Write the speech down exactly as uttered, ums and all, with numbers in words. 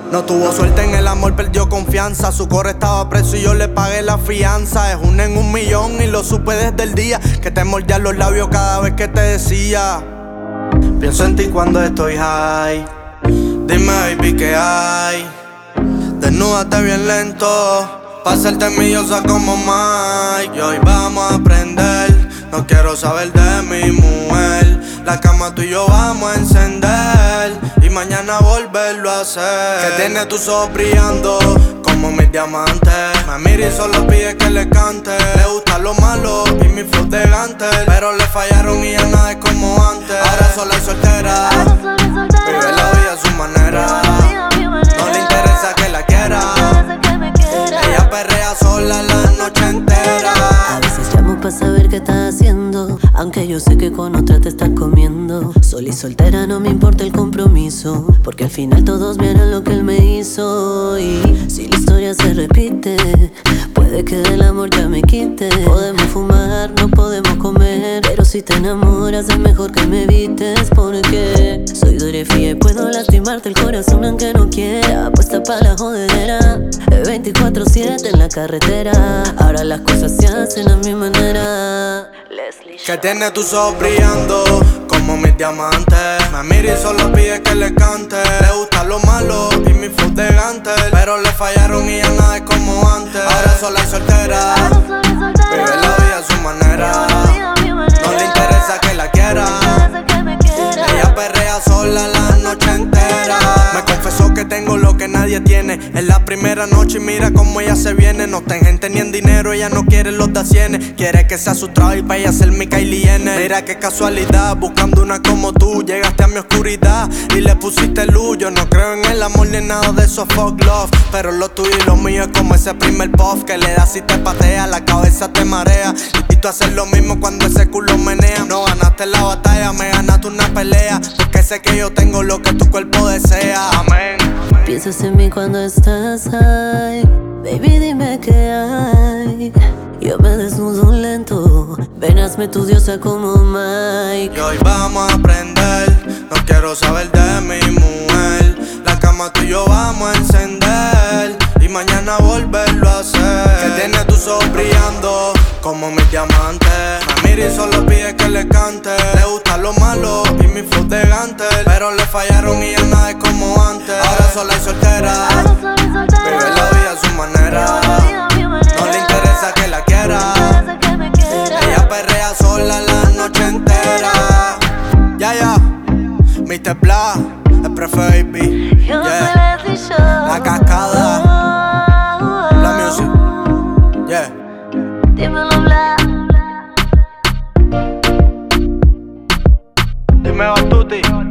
No tuvo suerte en el amor, perdió confianza. Su coro estaba preso y yo le pagué la fianza. Es un en un millón y lo supe desde el día que te mordía los labios cada vez que te decía: pienso en ti cuando estoy high. Dime baby qué hay. Desnúdate bien lento, pa' hacerte millosa como Mike. Y hoy vamos a aprender. No quiero saber de mi mujer. La cama tú y yo vamos a encender y mañana volverlo a hacer. Que tiene tus ojos brillando como mis diamantes. Me mira y solo pide que le cante. Le gusta lo malo y mi flow de Gantel, pero le fallaron y ya nada es como antes. Ahora sola y soltera, vive la vida a su manera. No le interesa que la quiera. Ella perrea sola la noche entera. A veces llamo pa' saber qué estás haciendo, aunque yo sé que con otra te estás comiendo. Sola y soltera no me importa el compromiso, porque al final todos vieron lo que él me hizo. Y si la historia se repite, puede que del amor ya me quite. Podemos fumar, no podemos comer, pero si te enamoras es mejor que me evites, porque soy dura y fría y puedo lastimarte el corazón aunque no quiera. Puesta pa' la jodedera, veinticuatro siete en la carretera. Ahora las cosas se hacen a mi manera. Que tiene tus ojos brillando como mis diamantes. Me mira y solo pide que le cante. Le gusta lo malo y mi flow de Gantel, pero le fallaron y ya nada es como antes. Ahora sola y soltera, vive la vida a su manera. No le interesa que la quiera. Ella perrea sola la noche entera. Me confesó que tengo lo que nadie tiene. En la primera noche y mira cómo ella se viene. No está en gente ni en dinero, ella no quiere los da cienes. Quiere que sea su trabajo y pa' ella ser mi Kylie Jenner. Mira qué casualidad, buscando una como tú. Llegaste a mi oscuridad y le pusiste luz. Yo no creo en el amor ni en nada de eso, fuck love. Pero lo tuyo y lo mío es como ese primer puff que le das y te patea, la cabeza te marea. Y tú haces lo mismo cuando ese culo menea. No ganaste la batalla, me ganaste una pelea, porque sé que yo tengo lo que tu cuerpo desea. Amén. Piensas en mí cuando estás high, baby dime qué hay. Yo me desnudo lento, ven hazme tu diosa como Mike. Y hoy vamos a aprender, no quiero saber de mi mujer. La cama tú y yo vamos a encender y mañana volverlo a hacer. Que tiene tus ojos brillando como mis diamantes. Me mira y solo pide que le cante. Le gusta lo malo y mi flow de Gantel, pero le fallaron y ya nada es como antes. Ahora sola y soltera, vive la vida a su manera. No le interesa que la quiera. Ella perrea sola la noche entera. Ya, ya, mister Black, el Prefe Baby. Yeah. La cascada, la music. Yeah. Dímelo Black. Dime Batuti.